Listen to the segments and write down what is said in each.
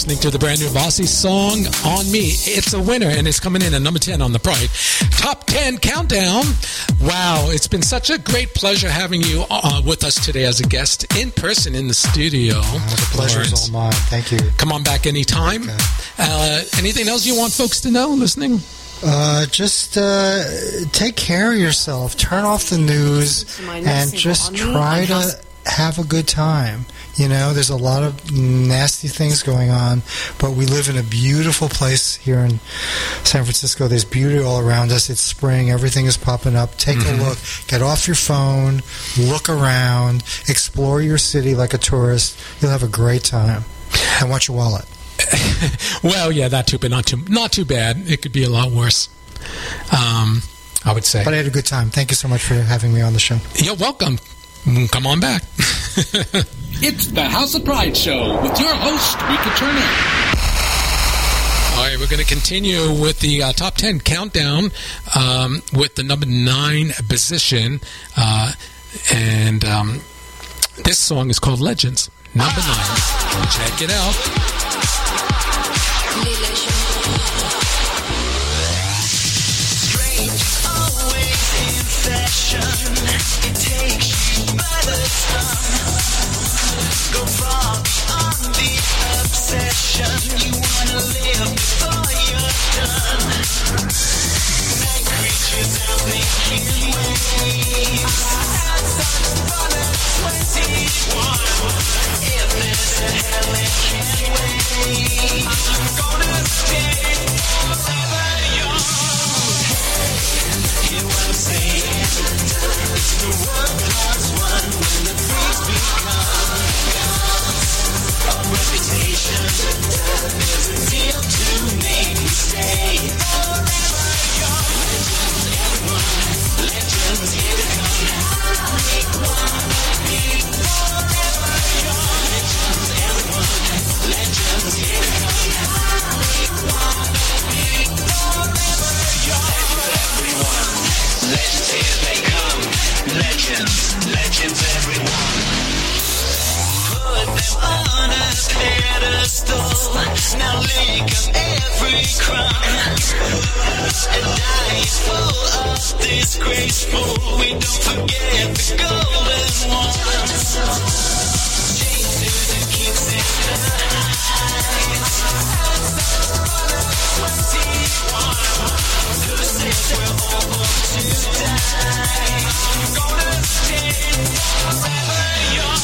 listening to the brand new Bossy song, On Me. It's a winner, and it's coming in at number 10 on the Pride Top 10 Countdown. Wow, it's been such a great pleasure having you with us today as a guest in person in the studio. The pleasure is all mine. Thank you. Come on back anytime. Okay. Anything else you want folks to know listening? Just take care of yourself. Turn off the news and just try to have a good time. You know, there's a lot of nasty things going on, but we live in a beautiful place here in San Francisco. There's beauty all around us. It's spring. Everything is popping up. Take a look. Get off your phone. Look around. Explore your city like a tourist. You'll have a great time. And watch your wallet. Well, yeah, that too, but not too bad. It could be a lot worse, I would say. But I had a good time. Thank you so much for having me on the show. You're welcome. Come on back. It's the House of Pride Show with your host, Rika Turner. All right, we're going to continue with the top 10 countdown with the number 9 position. And this song is called Legends, number 9. Check it out. Strange, always in session. It takes you by the tongue. Go far beyond the obsession. You wanna live before you're done. Night creatures out making waves. Had such fun at 21. If there's a hell, it can't wait. I'm gonna stay forever young. Hear what I'm saying? It's the 1+1 when the freaks become gods of reputation. There's a deal to make me stay forever young. Legends, everyone, legends here to come. Make one, be forever young. Legends, everyone, legends here to come. Make one, be forever young. Everyone, legends here they come. Legends, legends everyone. Put them on a pedestal. Now lick up every crime. And I is full of disgraceful. We don't forget the golden ones. Chained to the king's eyes. Who says we're all born to die? I'm gonna stay forever young.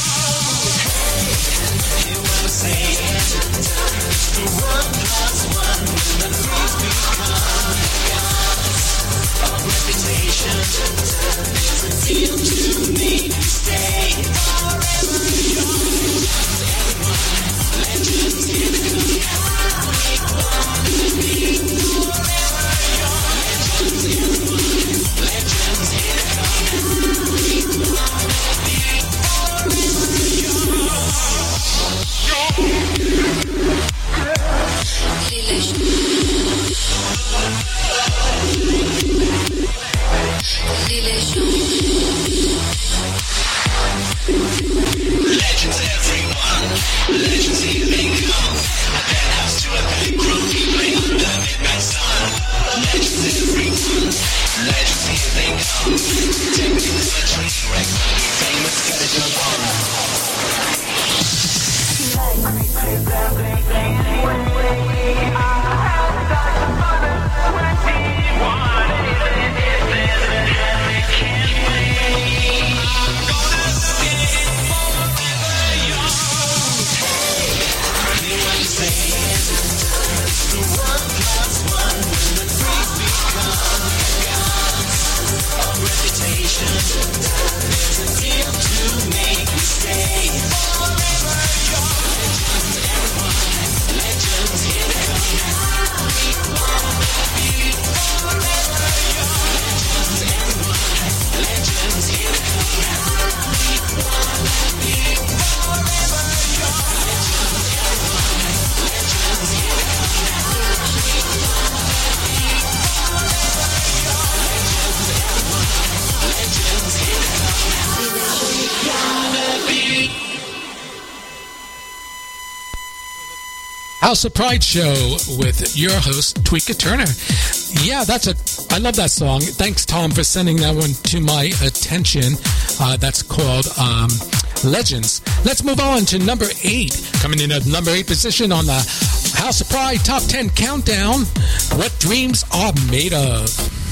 Hear what I'm saying? It's the 1+1 when the freaks become gods of reputation. There's a deal to make you stay forever young. Everyone, legends here to come. Make one, be forever young. Legends, everyone, legends here to come. Make one, be forever young. House of Pride show with your host, Tweeka Turner. Yeah, I love that song. Thanks, Tom, for sending that one to my attention. That's called Legends. Let's move on to number 8. Coming in at number 8 position on the House of Pride Top 10 Countdown. What Dreams Are Made Of.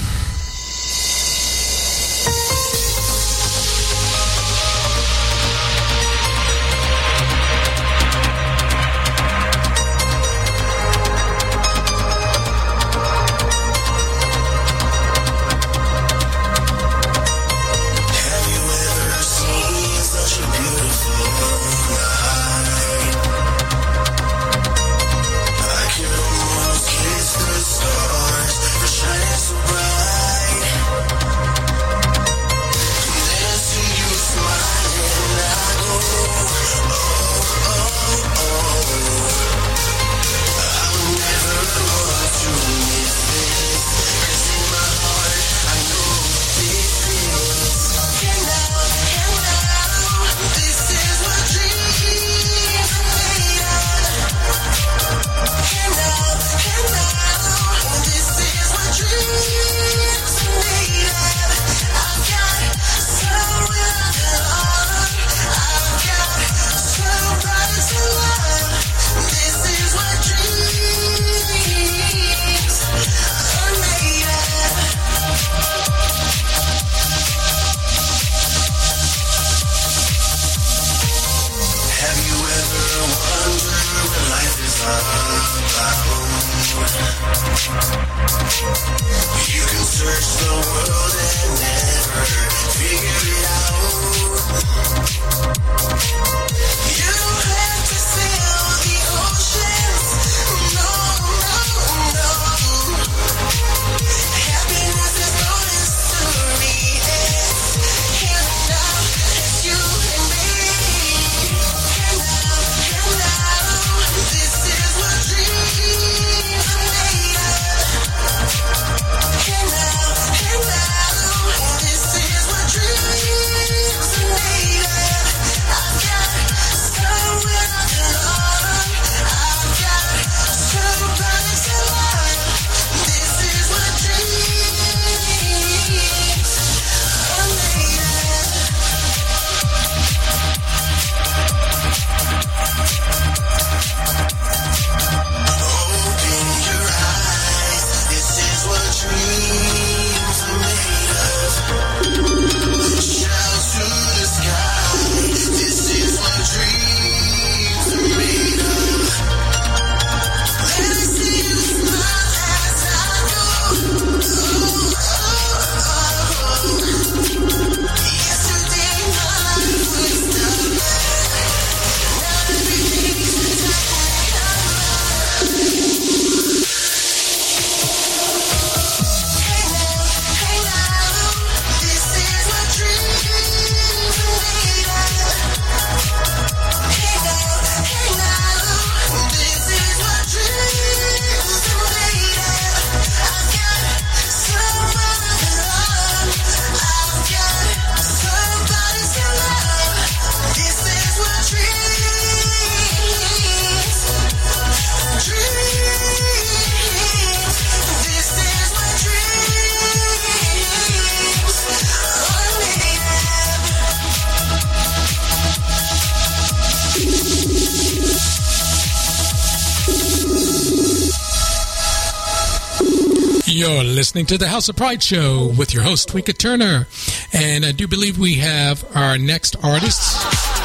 You're listening to the House of Pride show with your host, Tweeka Turner. And I do believe we have our next artist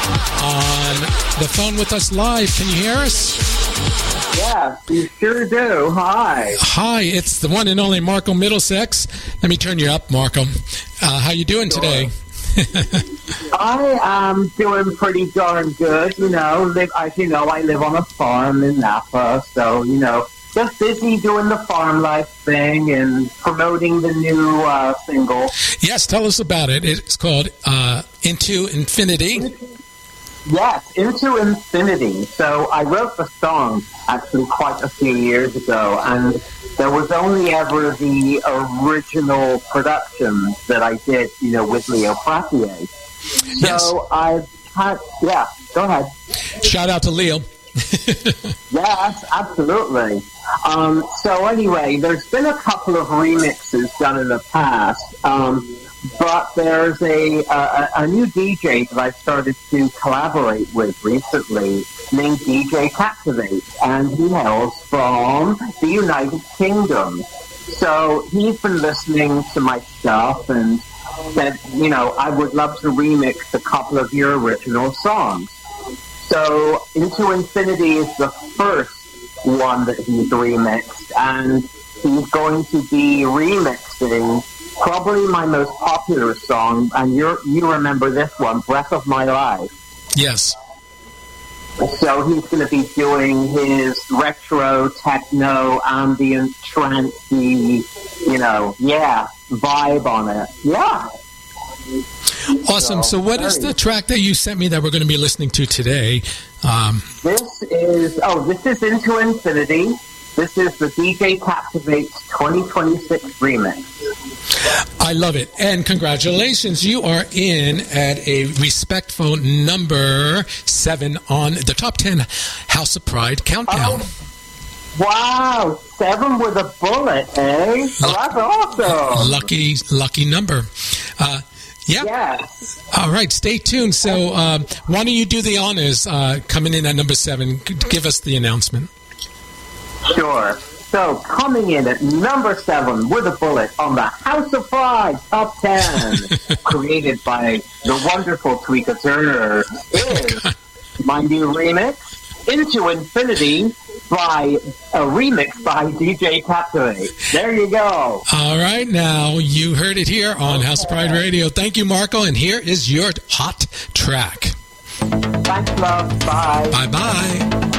on the phone with us live. Can you hear us? Yeah, you sure do. Hi. Hi, it's the one and only Marco Middlesex. Let me turn you up, Marco. How you doing today? I am doing pretty darn good. You know, as you know, I live on a farm in Napa, so, you know, just busy doing the farm life thing and promoting the new single. Yes, tell us about it. It's called Into Infinity. Yes, Into Infinity. So I wrote the song actually quite a few years ago, and there was only ever the original production that I did, you know, with Leo Frappier. So Yes. I've had, yeah, go ahead. Shout out to Leo. Yes, absolutely. So anyway, there's been a couple of remixes done in the past, but there's a new DJ that I started to collaborate with recently named DJ Captivate, and he hails from the United Kingdom. So he's been listening to my stuff and said, you know, I would love to remix a couple of your original songs. So Into Infinity is the first one that he's remixed, and he's going to be remixing probably my most popular song, and you remember this one, Breath of My Life. Yes. So he's going to be doing his retro, techno, ambient, trancey, vibe on it. Yeah. Awesome. So what is the track that you sent me that we're going to be listening to today? This is Into Infinity. This is the DJ Captivate's 2026 remix. I love it. And congratulations. You are in at a respectful number 7 on the Top 10 House of Pride Countdown. Wow. 7 with a bullet, eh? That's awesome. Lucky number. Yeah. Yes. All right. Stay tuned. So why don't you do the honors coming in at number 7? Give us the announcement. Sure. So, coming in at number 7 with a bullet on the House of Pride Top 10, created by the wonderful Tweeka Turner, is my new remix, Into Infinity, by a remix by DJ Captivate. There you go. All right. Now, you heard it here on House of Pride Radio. Thank you, Marco. And here is your hot track. Thanks, love. Bye. Bye-bye.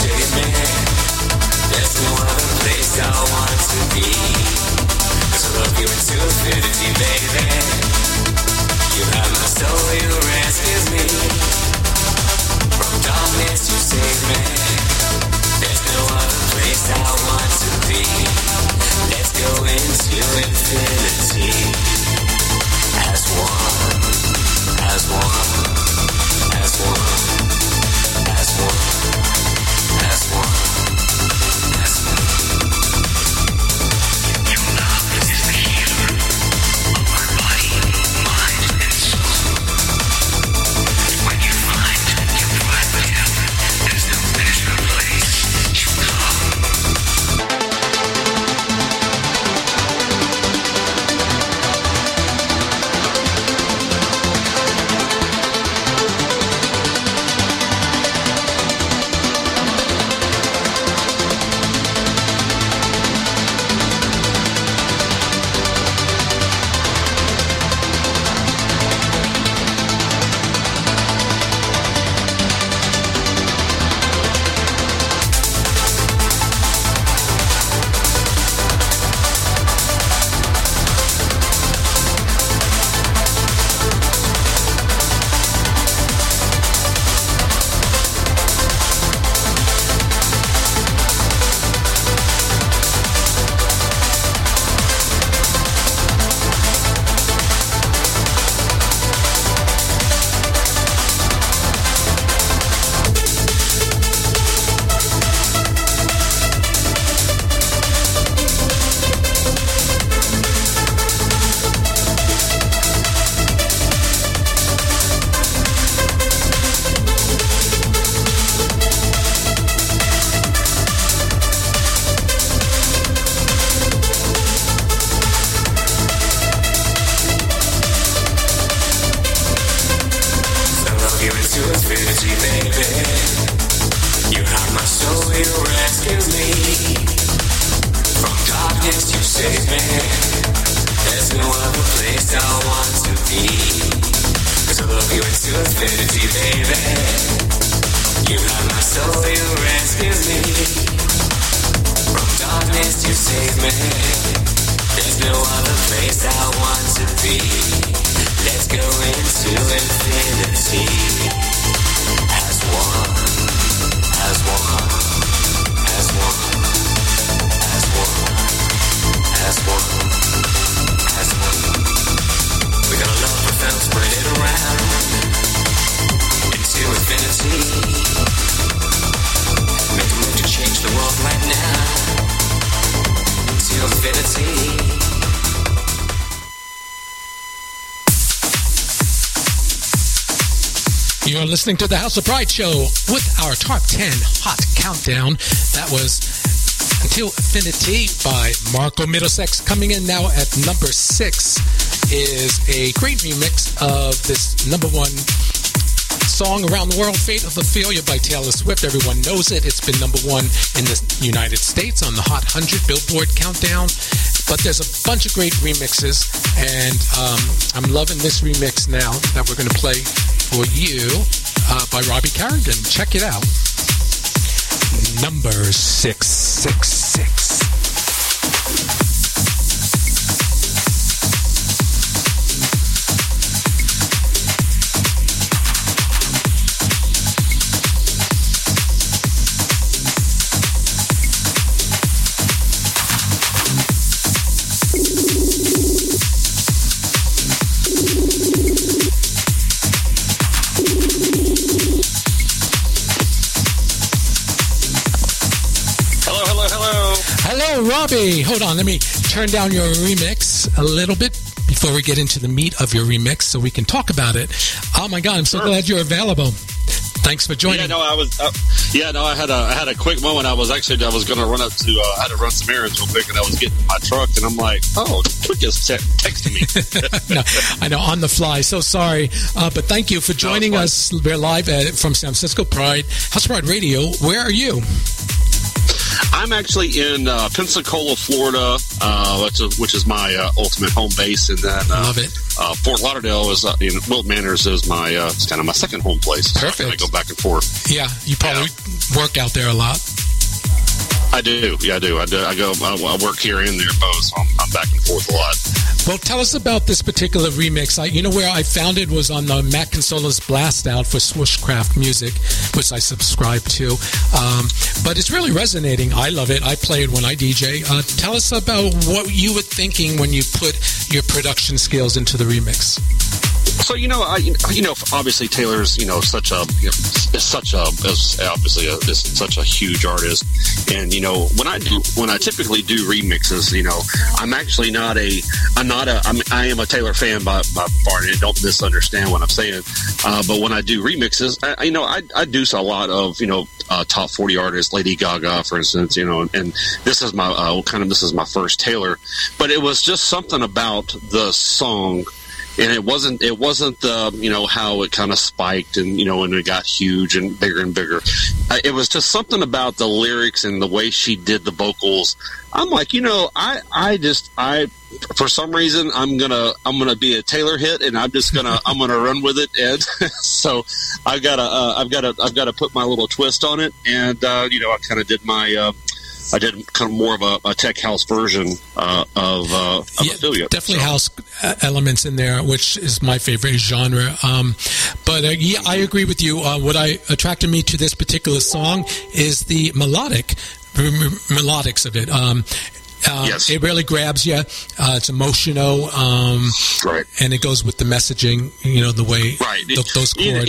save me. There's no other place I want to be. 'Cause I love you into infinity, baby. You have my soul, you rescue me. From darkness you save me. There's no other place I want to be. Let's go into infinity. As one, as one, as one, as one, as one, as one. Your love is the healer of our body, mind, and soul. When you find your private heaven, there's no better place to come. You're listening to the House of Pride show with our top 10 hot countdown. That was Until Infinity by Marco Middlesex. Coming in now at number 6 is a great remix of this number 1 song around the world, Fate of Ophelia by Taylor Swift. Everyone knows it. It's been number 1 in the United States on the Hot 100 Billboard Countdown. But there's a bunch of great remixes, and I'm loving this remix now that we're going to play for you by Robbie Carrigan. Check it out. Number 666. Robbie, hold on. Let me turn down your remix a little bit before we get into the meat of your remix so we can talk about it. Oh, my God. I'm so glad you're available. Thanks for joining. Yeah, no, I was. I had a quick moment. I was going to run up to. I had to run some errands real quick, and I was getting in my truck, and I'm like, oh, Quick just texted me. No, I know, on the fly. So sorry, but thank you for joining us. We're live from San Francisco Pride House Pride Radio. Where are you? I'm actually in Pensacola, Florida, which is my ultimate home base, and then love it. Fort Lauderdale is Wilton Manors is my it's kind of my second home place. Perfect. I go back and forth. Yeah, you probably work out there a lot. I do. Yeah, I do. I work here and there both, so I'm back and forth a lot. Well, tell us about this particular remix. Where I found it was on the Matt Consola's Blast Out for Swishcraft Music, which I subscribe to. But it's really resonating. I love it. I play it when I DJ. Tell us about what you were thinking when you put your production skills into the remix. So obviously Taylor's such a huge artist, and when I typically do remixes, I'm actually I am a Taylor fan by far, and don't misunderstand what I'm saying. But when I do remixes, I do a lot of top 40 artists, Lady Gaga, for instance, and this is my first Taylor, but it was just something about the song. And it wasn't the, how it kind of spiked and, and it got huge and bigger. It was just something about the lyrics and the way she did the vocals. I'm like, I for some reason, I'm going to be a Taylor hit, and I'm going to run with it. And so I've got to put my little twist on it. And, I kind of did I did kind of more of a tech house version of Affiliate. Definitely house elements in there, which is my favorite genre. But I agree with you. What attracted me to this particular song is the melodics of it. Yes. It really grabs you. It's emotional, right? And it goes with the messaging. The way those chords.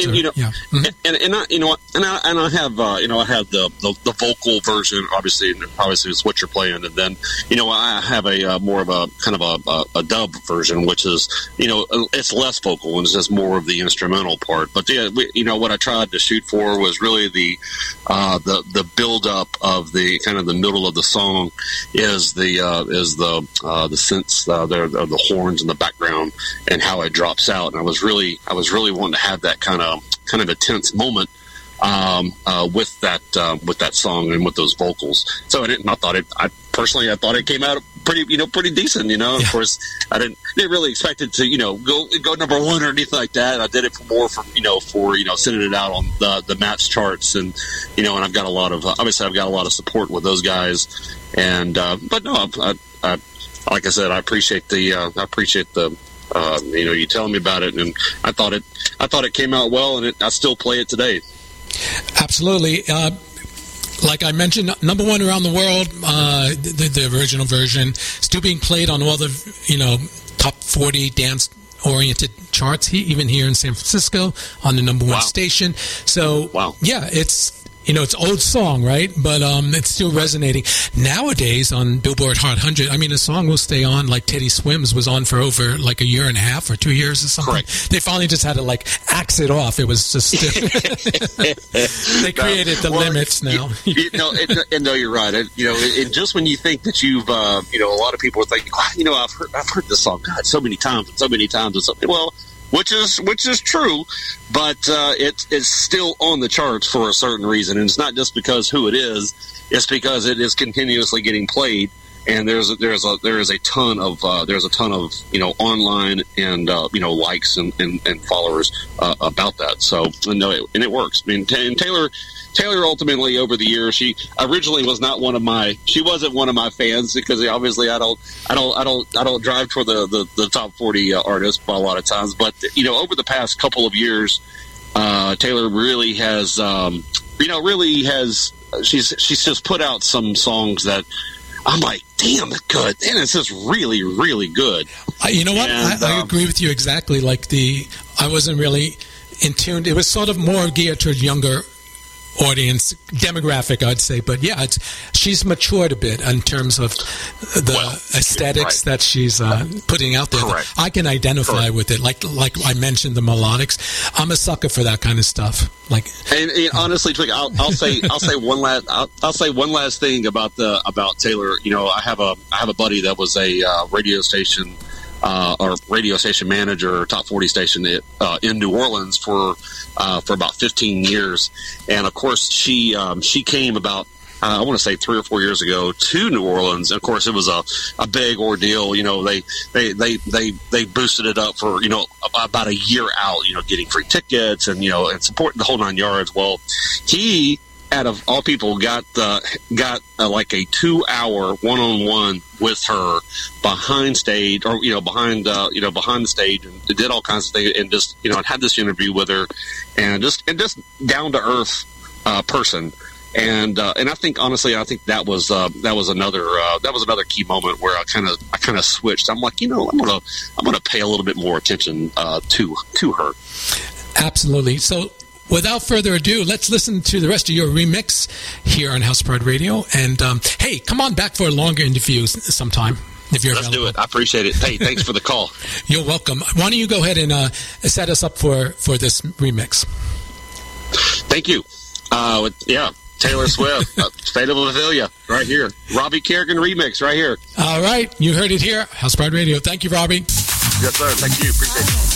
And I have I have the vocal version. Obviously, is what you're playing, and then I have a more of a kind of a dub version, which is it's less vocal and it's just more of the instrumental part. But what I tried to shoot for was really the build up of the kind of the middle of the song is the synths, the horns in the background, and how it drops out. And I was really wanting to have that kind of intense moment with that song and with those vocals. So I thought it came out pretty decent. Of course, I didn't really expect it to go number one or anything like that. I did it for sending it out on the Matt's charts, and and I've got a lot of support with those guys. And but no, I like I said, I appreciate the you telling me about it, and I thought it came out well, and I still play it today. Absolutely. Like I mentioned, number one around the world, the original version, still being played on all the top 40 dance-oriented charts, even here in San Francisco on the number one station. So, yeah, it's it's old song, right? But it's still resonating. Nowadays on Billboard Hot 100, the song will stay on, like Teddy Swims was on for over like a year and a half or 2 years or something. Correct. They finally just had to axe it off. It was just they created the limits now. No, you're right. And just when you think that you've a lot of people are thinking, I've heard this song so many times and something. Well, which is true, but it's still on the charts for a certain reason, and it's not just because who it is; it's because it is continuously getting played, and there is a ton of online and likes and followers about that. So and it works. And Taylor ultimately over the years, she originally was not she wasn't one of my fans, because obviously I don't drive toward the top 40 artists a lot of times, but over the past couple of years, Taylor really has she's just put out some songs that I'm like, damn, it's good, and it's just really, really good. You know what? And, I agree with you exactly. I wasn't really in tune. It was sort of more geared toward younger audience demographic, I'd say, but yeah, she's matured a bit in terms of the aesthetics that she's putting out there. Correct. I can identify with it, like I mentioned, the melodics. I'm a sucker for that kind of stuff. And honestly, Twig, I'll say one last thing about Taylor. I have a buddy that was a radio station manager, top 40 station in New Orleans for about 15 years, and of course she came about I want to say 3 or 4 years ago to New Orleans. And of course, it was a big ordeal. You know, they boosted it up for, you know, about a year out, you know, getting free tickets and, you know, and supporting the whole 9 yards. Well, he, out of all people, got like a 2-hour one-on-one with her behind stage, or behind the stage, and did all kinds of things, and just had this interview with her, and just down to earth person, and I think honestly, that was another key moment where I kind of switched. I'm like, I'm gonna pay a little bit more attention to her. Absolutely. So, without further ado, let's listen to the rest of your remix here on House Pride Radio. And, hey, come on back for a longer interview sometime if you're available. Let's do it. I appreciate it. Hey, thanks for the call. You're welcome. Why don't you go ahead and set us up for this remix? Thank you. Taylor Swift, State of Ophelia, right here. Robbie Kerrigan remix, right here. All right. You heard it here. House Pride Radio. Thank you, Robbie. Yes, sir. Thank you. Appreciate it.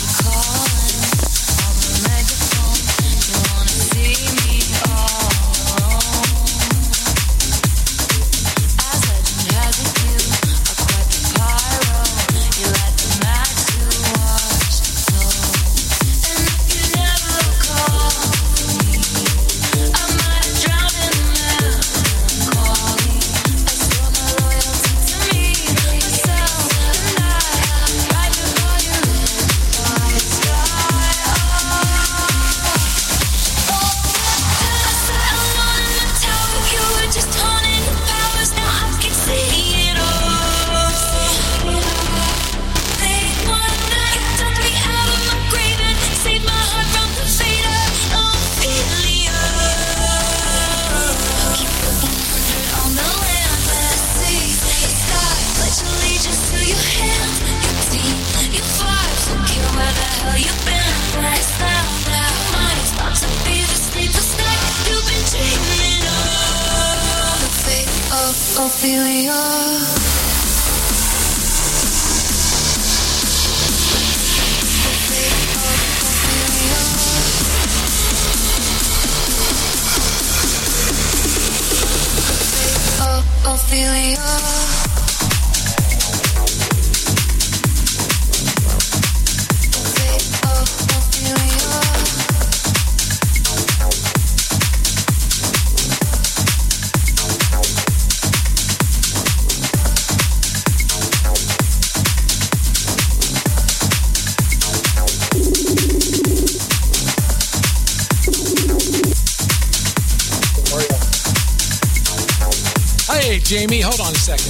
Jamie, hold on a second.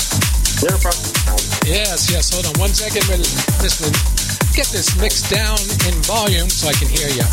No problem. Yes, hold on 1 second. We're listening. Get this mixed down in volume so I can hear you.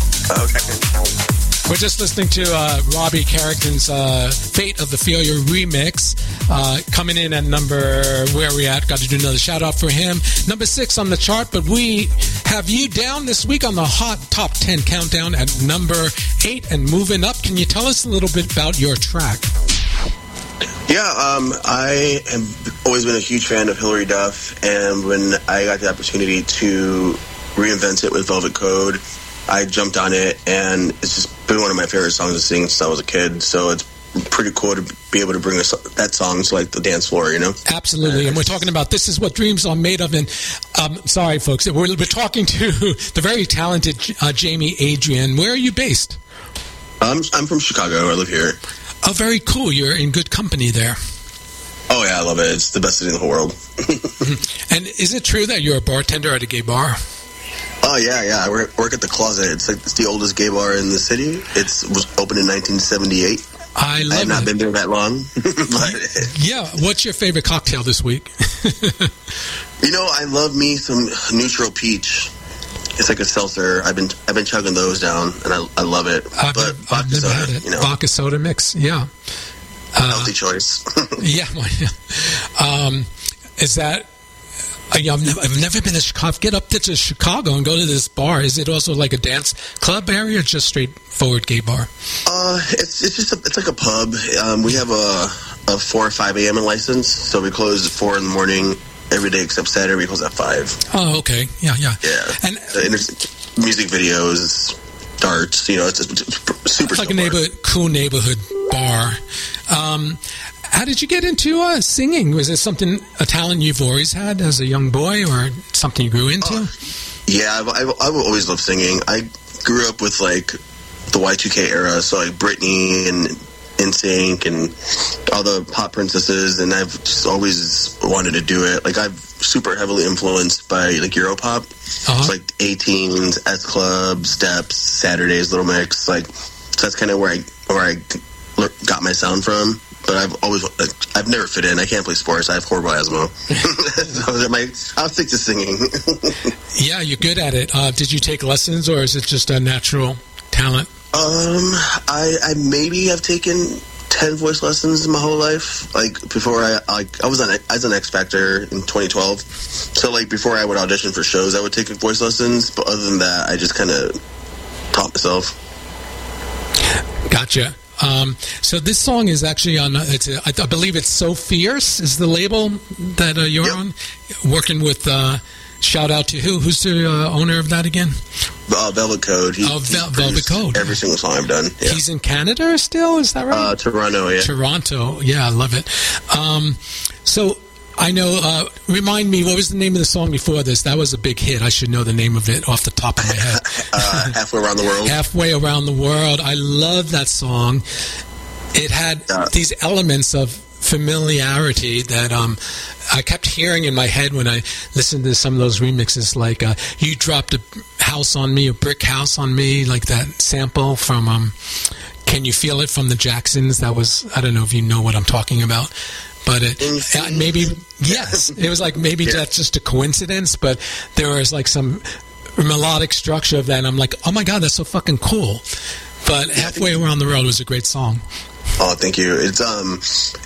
Okay. We're just listening to Robbie Kerrigan's Fate of the Ophelia remix, coming in at number, where are we at? Got to do another shout out for him. Number 6 on the chart, but we have you down this week on the Hot Top 10 Countdown at number 8 and moving up. Can you tell us a little bit about your track? Yeah, I have always been a huge fan of Hilary Duff, and when I got the opportunity to reinvent it with Velvet Code, I jumped on it, and it's just been one of my favorite songs to sing since I was a kid, so it's pretty cool to be able to bring that song to, like, the dance floor, Absolutely, and we're talking about This Is What Dreams Are Made Of, and sorry, folks, we're talking to the very talented Jamie Adrian. Where are you based? I'm from Chicago. I live here. Oh, very cool. You're in good company there. Oh, yeah, I love it. It's the best city in the whole world. And is it true that you're a bartender at a gay bar? Oh, yeah. I work at The Closet. It's the oldest gay bar in the city. It was opened in 1978. I have not been there that long. But yeah. What's your favorite cocktail this week? I love me some Neutral Peach. It's like a seltzer. I've been chugging those down, and I love it. But vodka soda, vodka soda mix, yeah. Healthy choice. Yeah. Is that? I've never been to Chicago. Get up to Chicago and go to this bar. Is it also like a dance club area, or just straightforward gay bar? It's like a pub. We have a 4 or 5 a.m. license, so we close at 4 in the morning. Every day except Saturday, we close at 5. Oh, okay. Yeah. And music videos, darts. It's super. It's like a cool neighborhood Bar. How did you get into singing? Was this a talent you've always had as a young boy, or something you grew into? Yeah, I've always loved singing. I grew up with like the Y2K era, so like Britney and NSYNC and all the pop princesses, and I've just always wanted to do it. Like I'm super heavily influenced by like Europop, so like 18s, S Club, Steps, Saturdays, Little Mix. Like so that's kind of where I got my sound from. But I've never fit in. I can't play sports. I have horrible asthma. So I'll stick to singing. Yeah, you're good at it. Did you take lessons, or is it just a natural talent? I maybe have taken 10 voice lessons in my whole life. Like before I was on X Factor in 2012. So like before I would audition for shows, I would take voice lessons. But other than that, I just kind of taught myself. Gotcha. So this song is actually on. I believe it's So Fierce is the label that you're on. Working with. Shout out to who? Who's the owner of that again? Velvet Code. Velvet Code. Every single song I've done. Yeah. He's in Canada still. Is that right? Toronto. Yeah. Toronto. Yeah, I love it. So I know. Remind me, what was the name of the song before this? That was a big hit. I should know the name of it off the top of my head. Halfway Around the World. Halfway Around the World. I love that song. It had these elements of familiarity that I kept hearing in my head when I listened to some of those remixes, like You Dropped a House on Me, a Brick House on Me, like that sample from Can You Feel It from the Jacksons. That was, I don't know if you know what I'm talking about. But maybe, yes, it was like maybe that's just a coincidence, but there was like some melodic structure of that, and I'm like, oh my God, that's so fucking cool. But Halfway Around the World was a great song. Oh, thank you. I'm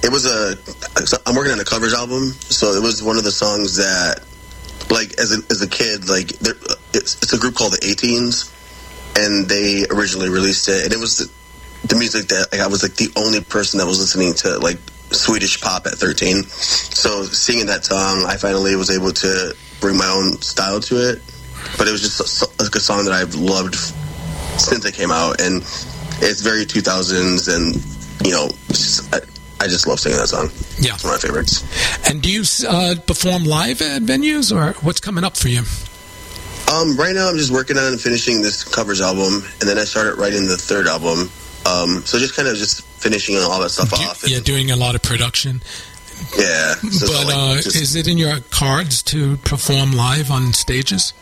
working on a covers album, so it was one of the songs that, like, as a kid, like, it's a group called the 18s, and they originally released it, and it was the music that, like, I was like the only person that was listening to, like, Swedish pop at 13. So singing that song, I finally was able to bring my own style to it. But it was just a song that I've loved since it came out, and it's very 2000s, and you know, I just love singing that song. Yeah, it's one of my favorites. And do you perform live at venues, or what's coming up for you? Right now I'm just working on finishing this covers album, and then I started writing the third album. So just kind of just finishing all that stuff off. Yeah, doing a lot of production. Yeah. So but is it in your cards to perform live on stages?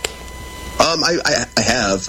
I have.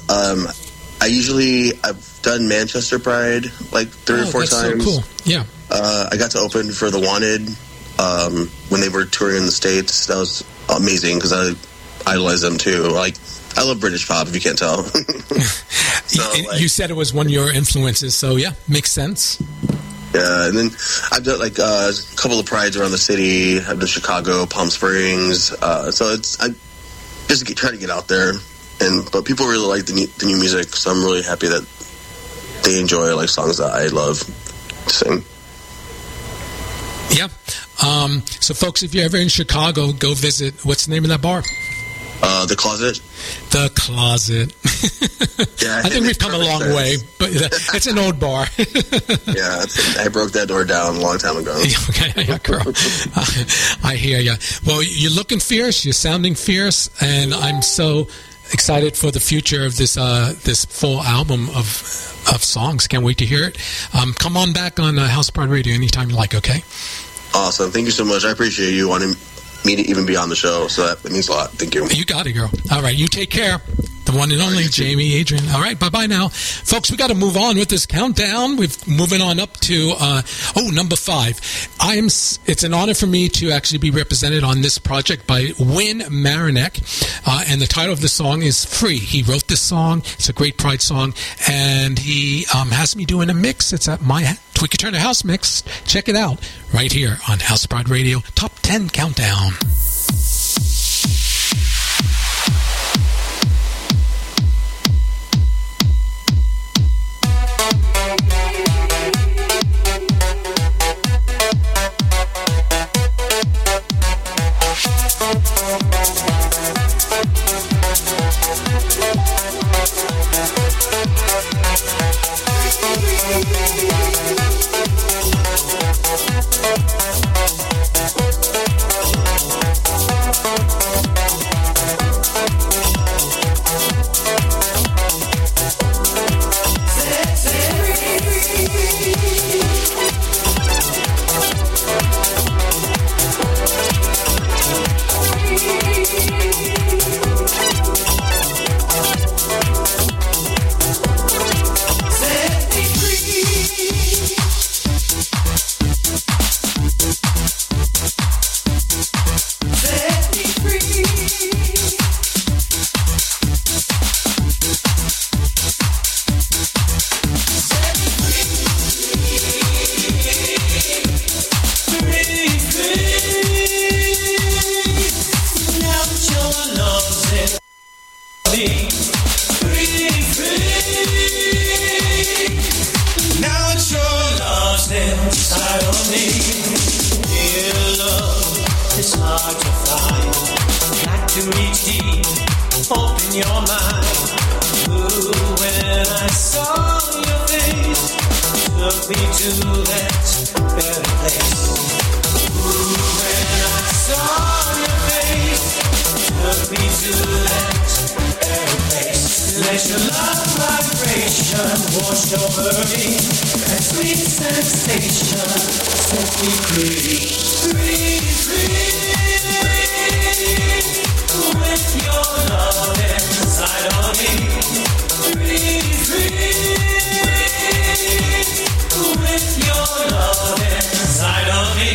I've done Manchester Pride like 3 or 4 times. So cool. Yeah. I got to open for The Wanted when they were touring in the States. That was amazing because I idolize them too. Like, I love British pop, if you can't tell. You said it was one of your influences, so yeah, makes sense. Yeah, and then I've done like a couple of prides around the city. I've done Chicago, Palm Springs. So I just try to get out there, but people really like the new music. So I'm really happy that they enjoy like songs that I love to sing. Yeah. So folks, if you're ever in Chicago, go visit. What's the name of that bar? The Closet. The Closet. Yeah, I think we've come a long way, but it's an old bar. Yeah, I broke that door down a long time ago. Okay, yeah, girl. I hear you. Well, you're looking fierce. You're sounding fierce, and I'm so excited for the future of this this full album of songs. Can't wait to hear it. Come on back on House Pride Radio anytime you like. Okay. Awesome. Thank you so much. I appreciate you wanting me to even be on the show, so that means a lot. Thank you. You got it, girl. All right, you take care. The one and only Jamie Adrian. All right, bye-bye now. Folks, we got to move on with this countdown. We're moving on up to, number 5. It's an honor for me to actually be represented on this project by Win Marinek, and the title of the song is Free. He wrote this song. It's a great Pride song, and he has me doing a mix. It's at my Tweaker Turner House Mix. Check it out right here on House Pride Radio Top 10 Countdown. open your mind. Ooh, when I saw your face, took me to that better place. Ooh, when I saw your face, took me to that better place. Let your love vibration wash over me. That sweet sensation set me free. Free, free. With your love inside of me. Free, free. With your love inside of me.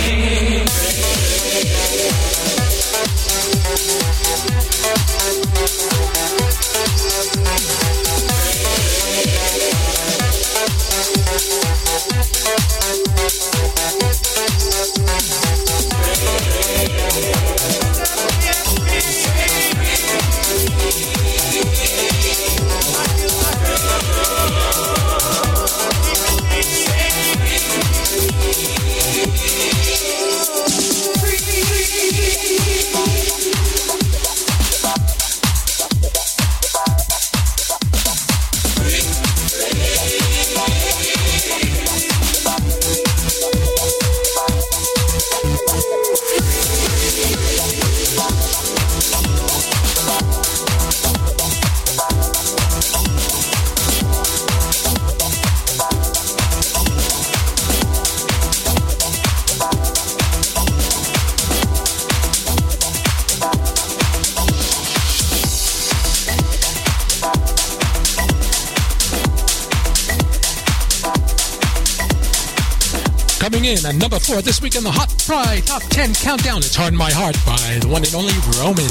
Coming in at number 4 this week in the Hot Pride Top 10 Countdown. It's Hard in My Heart by the one and only Roman.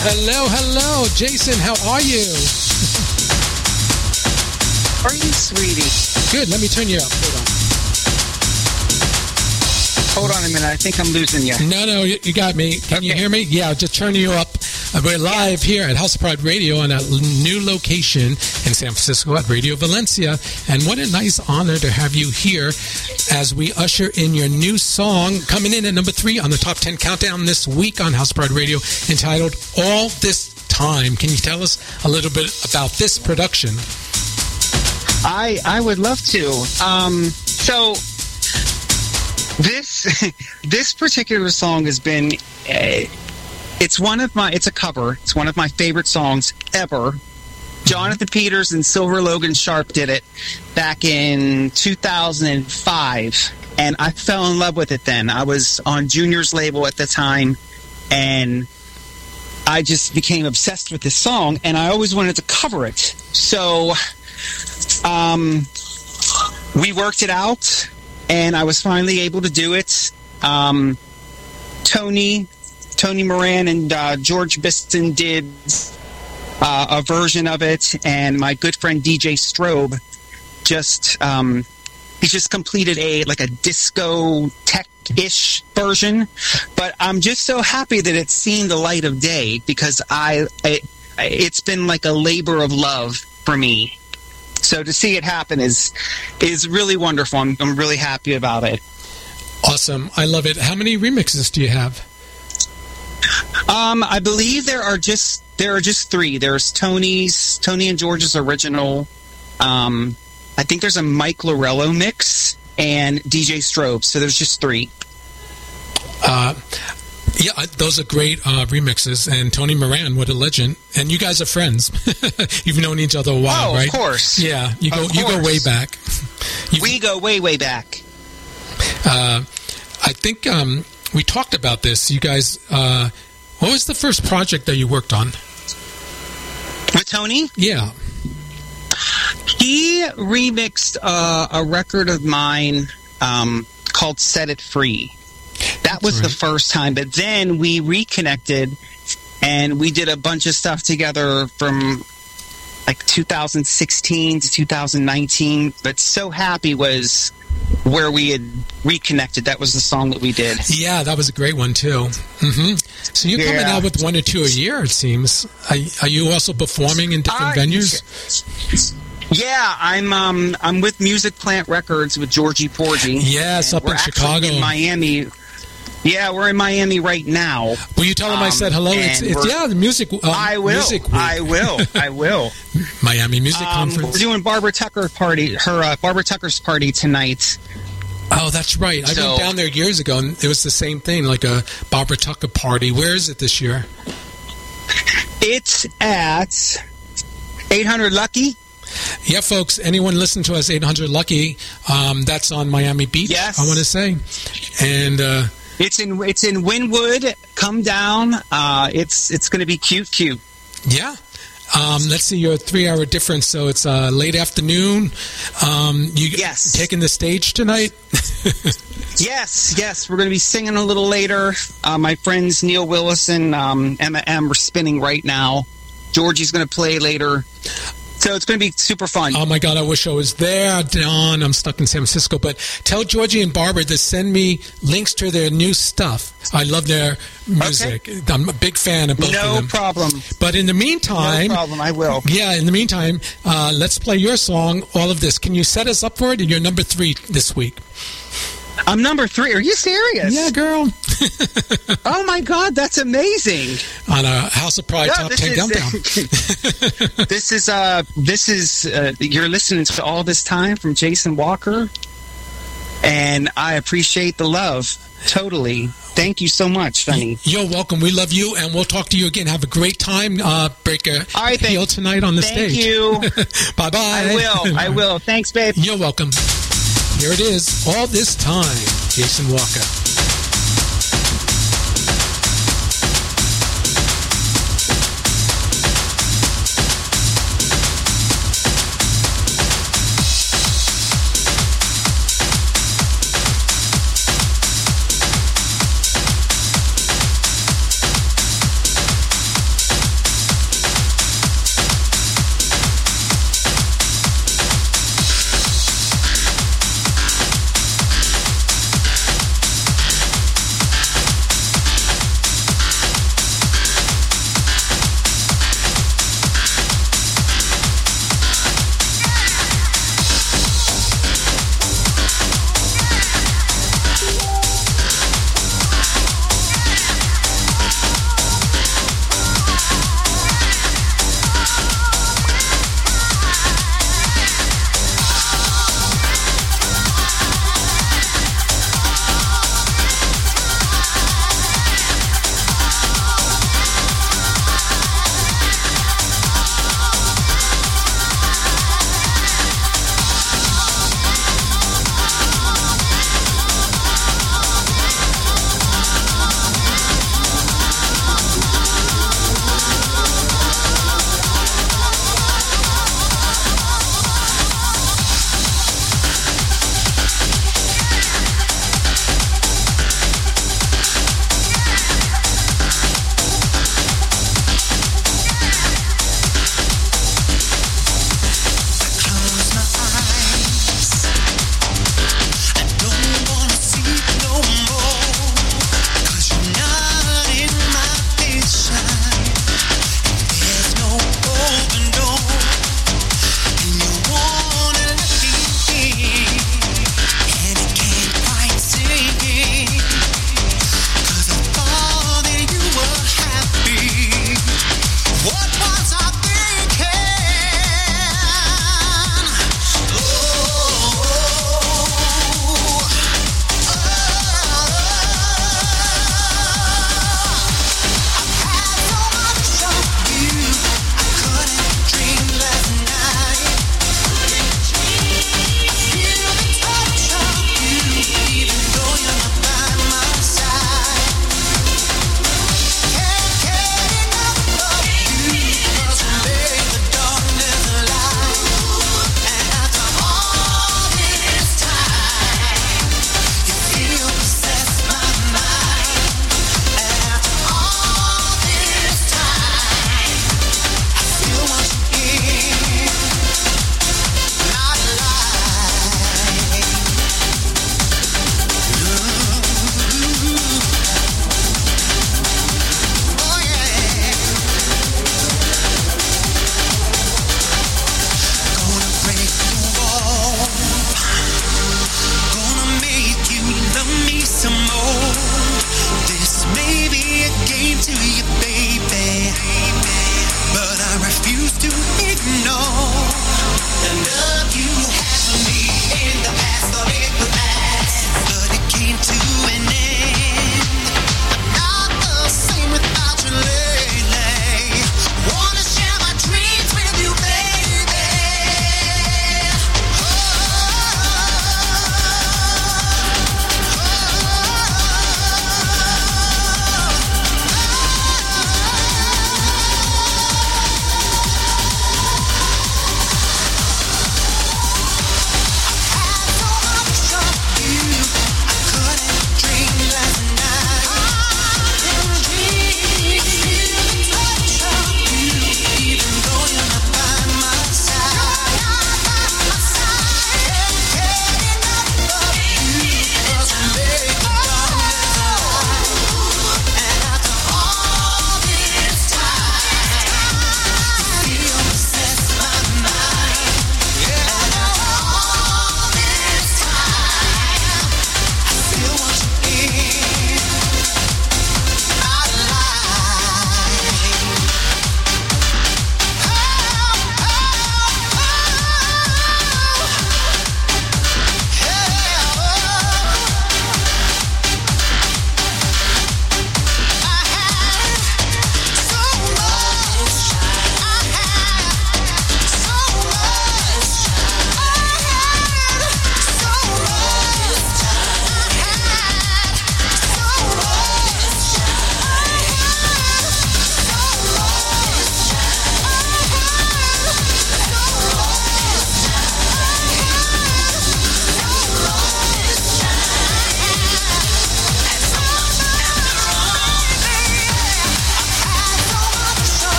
Hello, Jason. How are you? Are you, sweetie? Good. Let me turn you up. Hold on a minute. I think I'm losing you. No, you got me. Can you hear me? Yeah, I'll just turn you up. We're live here at House of Pride Radio on a new location in San Francisco at Radio Valencia. And what a nice honor to have you here as we usher in your new song coming in at number 3 on the Top 10 Countdown this week on House of Pride Radio, entitled All This Time. Can you tell us a little bit about this production? I would love to. So this particular song has been it's a cover. It's one of my favorite songs ever. Jonathan Peters and Silver Logan Sharp did it back in 2005, and I fell in love with it then. I was on Junior's label at the time, and I just became obsessed with this song, and I always wanted to cover it. So we worked it out, and I was finally able to do it. Tony Moran and George Biston did a version of it, and my good friend DJ Strobe he just completed a disco tech-ish version. But I'm just so happy that it's seen the light of day, because it's been like a labor of love for me. So to see it happen is really wonderful. I'm really happy about it. Awesome. I love it. How many remixes do you have? I believe there are just 3. There's Tony and George's original. I think there's a Mike Lorello mix and DJ Strobe. So there's just 3. Yeah, those are great remixes. And Tony Moran, what a legend! And you guys are friends. You've known each other a while, right? Of course. Yeah, you go way back. We go way back. I think we talked about this. You guys, what was the first project that you worked on? With Tony? Yeah. He remixed a record of mine called Set It Free. That was the first time. But then we reconnected, and we did a bunch of stuff together from 2016 to 2019. But So Happy was where we had reconnected. That was the song that we did. Yeah, that was a great one too. Mm-hmm. So you're coming out with 1 or 2 a year, it seems. Are you also performing in different venues? Yeah, I'm with Music Plant Records with Georgie Porgy. Yes, up in Chicago, in Miami. Yeah, we're in Miami right now. Will you tell them I said hello? It's the music. I will. Music week. I will. Miami Music Conference. We're doing Barbara Tucker's party tonight. Oh, that's right. I went down there years ago, and it was the same thing, like a Barbara Tucker party. Where is it this year? It's at 800 Lucky. Yeah, folks, anyone listen to us, 800 Lucky, that's on Miami Beach, yes. I want to say. And it's in Wynwood. Come down. It's going to be cute. Yeah. Let's see, you're a 3-hour difference, so it's late afternoon. Yes. Taking the stage tonight? Yes. We're going to be singing a little later. My friends Neil Willis and Emma M are spinning right now. Georgie's going to play later. So it's going to be super fun. Oh, my God, I wish I was there, Don. I'm stuck in San Francisco. But tell Georgie and Barbara to send me links to their new stuff. I love their music. Okay. I'm a big fan of both of them. No problem. But in the meantime... No problem, I will. Yeah, in the meantime, let's play your song, All of This. Can you set us up for it? And you're number 3 this week. I'm number 3. Are you serious? Yeah, girl. Oh, my God, that's amazing. On a House of Pride Top 10 Countdown. This is you're listening to All This Time from Jason Walker, and I appreciate the love. Totally. Thank you so much, Sonny. You're welcome. We love you, and we'll talk to you again. Have a great time, Breaker. All right, heel tonight on the stage. Thank you. Bye-bye. I will. Thanks, babe. You're welcome. Here it is, All This Time, Jason Walker.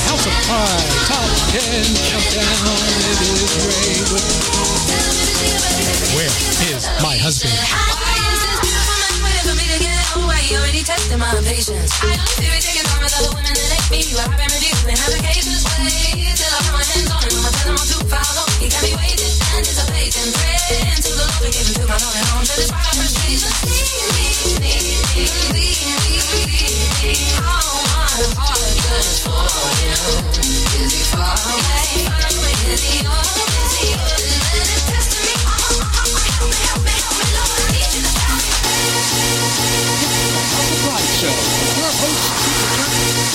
House of Pride Top 10 Countdown. It is Ray with Where Is My Husband? Why you already testing my patience? I don't feel it taking time with other women that ain't me. You have been reviewing and have occasions. Wait till I put my hands on him. I'ma tell him I'm too foul. He got me waiting, anticipating, praying to the Lord to give him to my Lord and home to this pride frustration. How my heart yearns for him. Is he far away? Is he yours? Is he yours? And it's testing me. Help me, Lord. I need you to help me. The Pride Show with your host,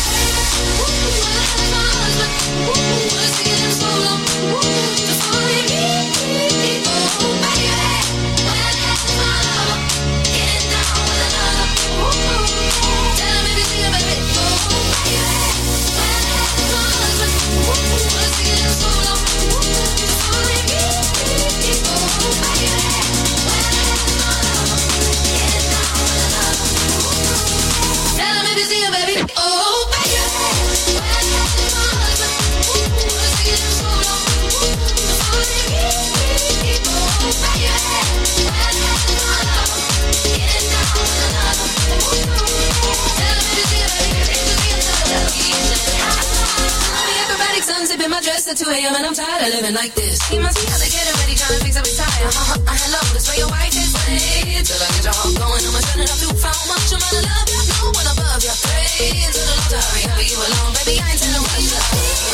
Zipping my dress at 2 a.m. and I'm tired of living like this. He must be out there getting ready, trying to fix up his tire. Hello, this way your wife is. Wait till I get your heart going. I'ma turn it up too far. Much I'm gonna love you, no one above you. Pray to the Lord to hurry, hurry you along, baby. I ain't telling what you love.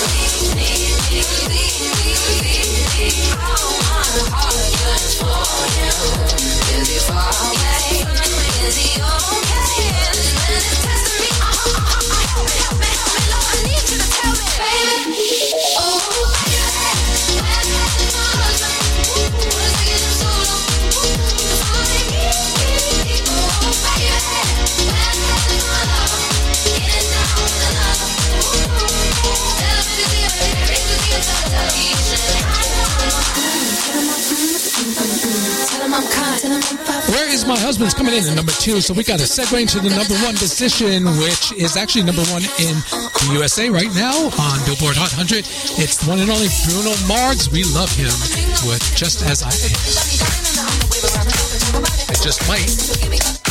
How my heart yearns for him. Is he far away? Is he okay? And it's testing me. Help me, Lord. I need you to tell me, baby. Where Is My Husband's coming in at number 2, so we got to segue into the number 1 position, which is actually number 1 in the USA right now on Billboard Hot 100. It's the one and only Bruno Mars. We love him with Just As I Am. I just might